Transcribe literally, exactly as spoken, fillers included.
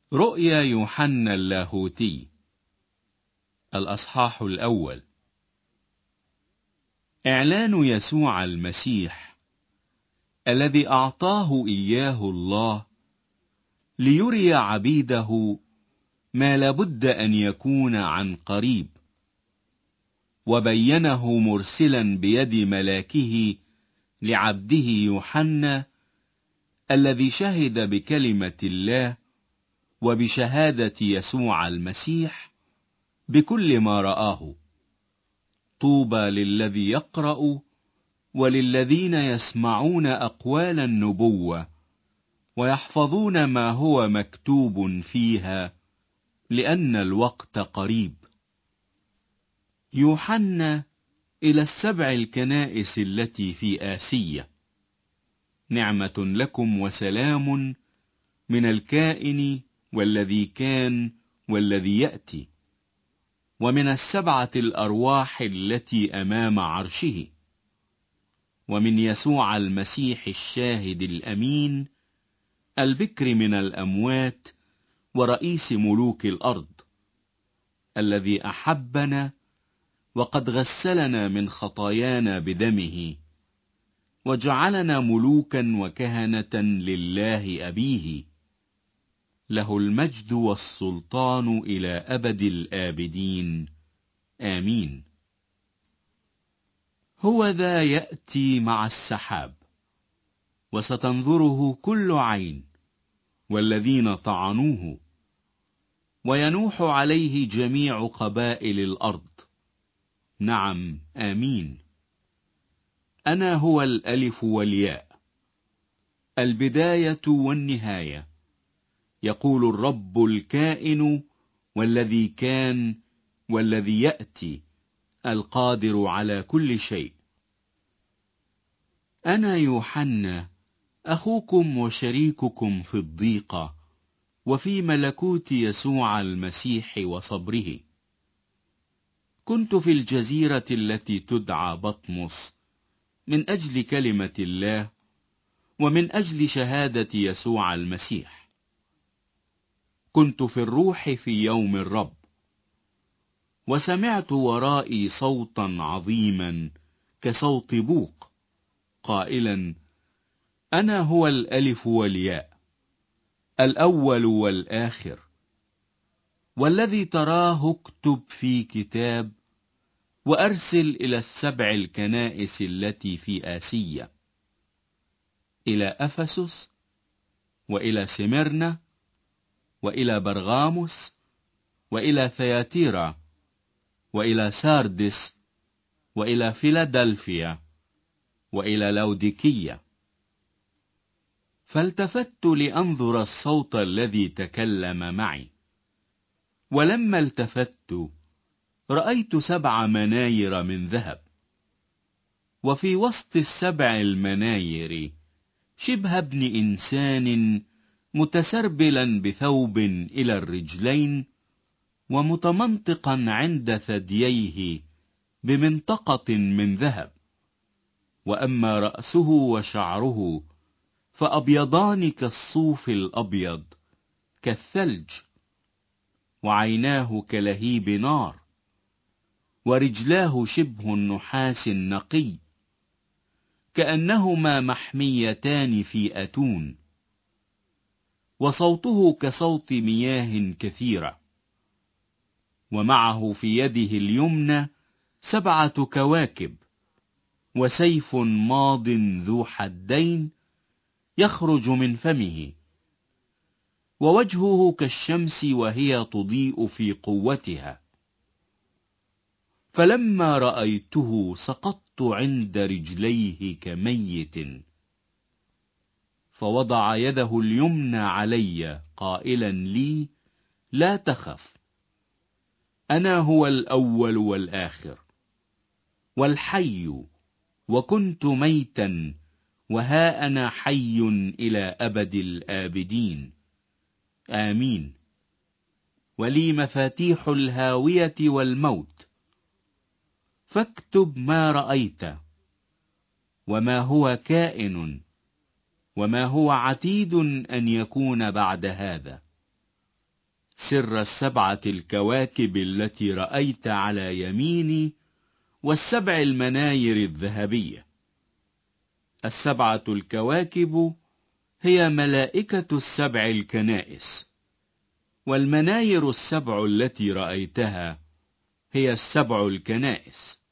رؤيا يوحنا اللاهوتي، الأصحاح الأول. إعلان يسوع المسيح الذي أعطاه إياه الله ليري عبيده ما لابد أن يكون عن قريب، وبينه مرسلا بيد ملاكه لعبده يوحنا الذي شهد بكلمة الله وبشهادة يسوع المسيح بكل ما رآه. طوبى للذي يقرأ وللذين يسمعون أقوال النبوة ويحفظون ما هو مكتوب فيها، لأن الوقت قريب. يوحنا إلى السبع الكنائس التي في آسيا، نعمة لكم وسلام من الكائن والذي كان والذي يأتي، ومن السبعة الأرواح التي أمام عرشه، ومن يسوع المسيح الشاهد الأمين، البكر من الأموات ورئيس ملوك الأرض، الذي أحبنا وقد غسلنا من خطايانا بدمه وجعلنا ملوكا وكهنة لله أبيه، له المجد والسلطان إلى أبد الآبدين، آمين. هو ذا يأتي مع السحاب، وستنظره كل عين والذين طعنوه، وينوح عليه جميع قبائل الأرض. نعم، آمين. أنا هو الألف والياء، البداية والنهاية، يقول الرب الكائن والذي كان والذي يأتي، القادر على كل شيء. أنا يوحنا أخوكم وشريككم في الضيقة وفي ملكوت يسوع المسيح وصبره. كنت في الجزيرة التي تدعى بطمس من أجل كلمة الله ومن أجل شهادة يسوع المسيح. كنت في الروح في يوم الرب، وسمعت ورائي صوتا عظيما كصوت بوق قائلا: أنا هو الألف والياء، الأول والآخر، والذي تراه اكتب في كتاب وأرسل إلى السبع الكنائس التي في آسيا، إلى أفسس وإلى سمرنا وإلى برغاموس وإلى ثياتيرا وإلى ساردس وإلى فيلادلفيا وإلى لوديكية. فالتفت لأنظر الصوت الذي تكلم معي، ولما التفت رأيت سبع مناير من ذهب، وفي وسط السبع المناير شبه ابن إنسان متسربلا بثوب إلى الرجلين، ومتمنطقا عند ثدييه بمنطقة من ذهب. وأما رأسه وشعره فأبيضان كالصوف الأبيض كالثلج، وعيناه كلهيب نار، ورجلاه شبه النحاس النقي كأنهما محميتان في أتون، وصوته كصوت مياه كثيرة. ومعه في يده اليمنى سبعة كواكب، وسيف ماض ذو حدين يخرج من فمه، ووجهه كالشمس وهي تضيء في قوتها. فلما رأيته سقطت عند رجليه كميت، فوضع يده اليمنى علي قائلا لي: لا تخف، أنا هو الأول والآخر والحي، وكنت ميتا وها أنا حي إلى أبد الآبدين، آمين. ولي مفاتيح الهاوية والموت. فاكتب ما رأيت وما هو كائن وما هو عتيد أن يكون بعد هذا. سر السبعة الكواكب التي رأيت على يميني والسبع المناير الذهبية. السبعة الكواكب هي ملائكة السبع الكنائس، والمناير السبع التي رأيتها هي السبع الكنائس.